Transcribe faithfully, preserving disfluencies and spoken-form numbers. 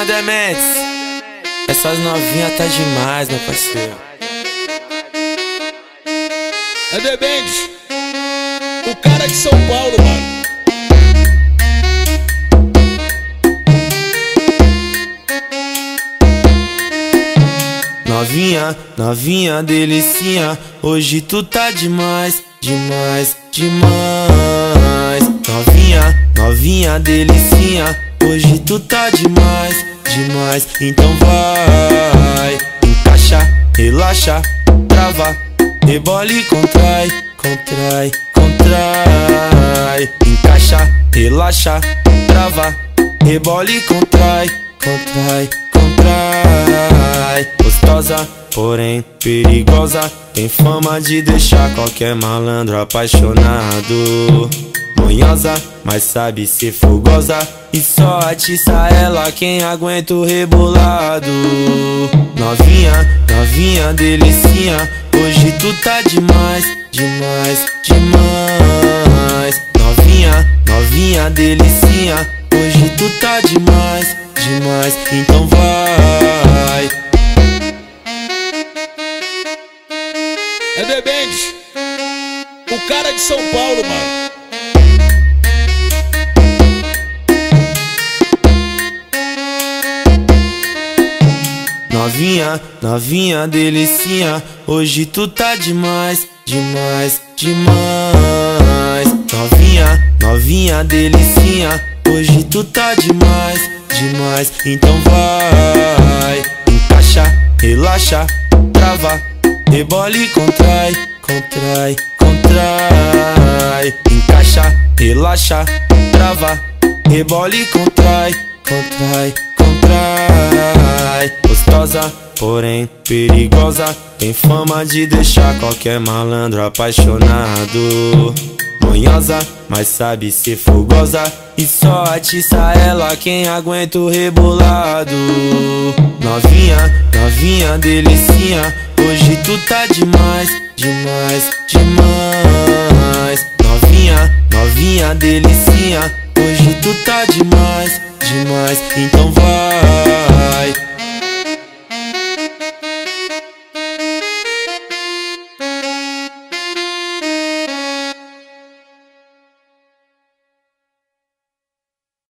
Novinha Dementes, essas novinhas tá demais, meu parceiro. É Dementes, o cara de São Paulo, mano. Novinha, novinha, delicinha, hoje tu tá demais, demais, demais. Novinha, novinha, delicinha, hoje tu tá demais, demais. Então vai, encaixa, relaxa, trava, rebola e contrai, contrai, contrai. Encaixa, relaxa, trava, rebola e contrai, contrai, contrai. Gostosa, porém perigosa, tem fama de deixar qualquer malandro apaixonado. Manhosa, mas sabe ser fogosa, e só atiça ela quem aguenta o rebolado. Novinha, novinha, delicinha, hoje tu tá demais, demais, demais. Novinha, novinha, delicinha, hoje tu tá demais, demais. Então vai. É Dementes, o cara de São Paulo, mano. Novinha, novinha, delicinha, hoje tu tá demais, demais, demais. Novinha, novinha, delicinha, hoje tu tá demais, demais. Então vai, encaixa, relaxa, trava, rebola e contrai, contrai, contrai. Encaixa, relaxa, trava, rebola e contrai, contrai, contrai. Gostosa, porém perigosa, tem fama de deixar qualquer malandro apaixonado. Manhosa, mas sabe ser fogosa, e só atiça ela quem aguenta o rebolado. Novinha, novinha, delicinha, hoje tu tá demais, demais, demais. Novinha, novinha, delicinha, hoje tu tá demais, demais. Então vai.